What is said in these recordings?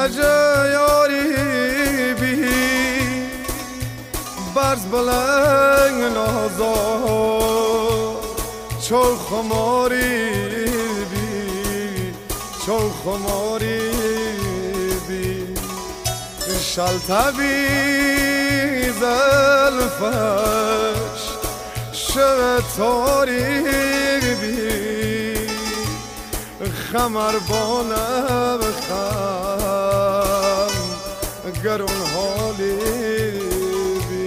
نجاری بی برز بلنگ نازار چو خماری بی چو خماری بی شلتبی زلفش شتاری بی خمر بانم خم گرون حالی بی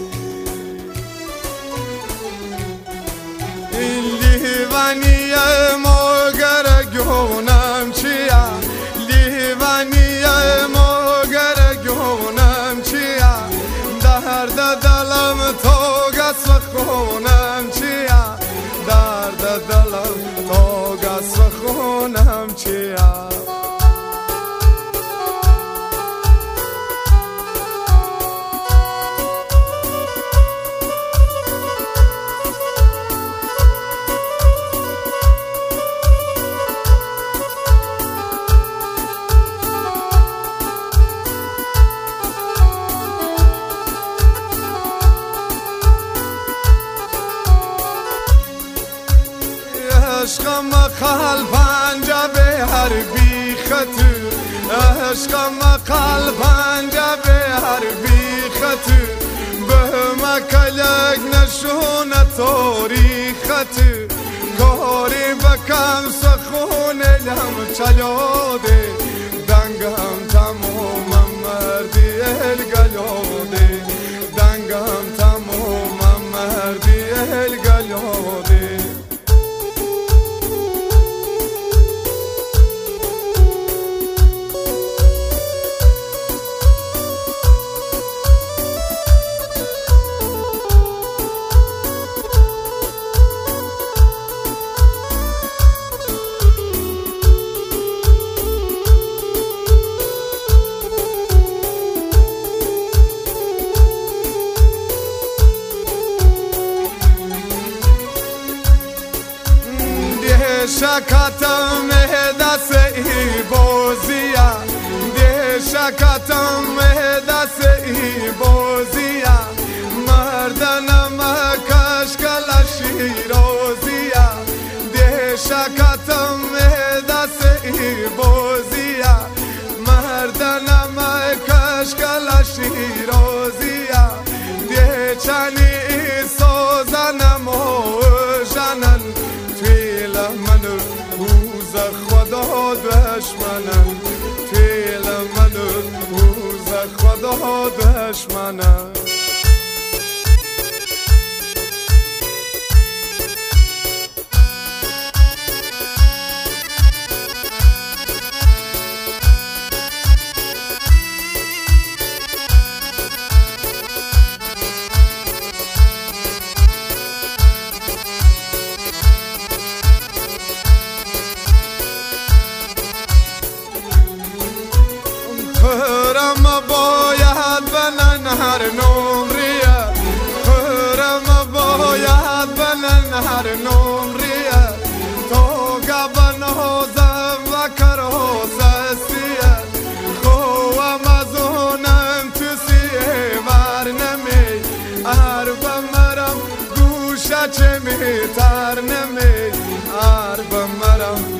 این لیوانی مگر گونم چیه لیوانی مگر گونم چیه درد دلم تو گس و خونم چیه درد دلم تو گس و خونم چیه عشقم قلبنجا به هر بیخت عشقم قلبنجا به هر بیخت به مکلک نشون تاریخت کاری بکم سخون لم چلاده دنگم تمومم مردی الگلاده دنگم تمومم مردی الگلاده شکاتم دست ای بازیا ده شکاتم دست ای بازیا مردنم کش کلا شیرازیا ده شکاتم دست ای بازیا مردنم کش کلا شیرازیا ده چنی سازنم و جنن منو روز خدا دشمنم فعل منو روز خدا دشمنم خرم باید بلن هر نمریه خرم باید بلن هر نمریه تو گبن هازم و کراز استیه خوام از اونم تو سیه ورنمی عرب مرم گوشه چه میتر نمی عرب مرم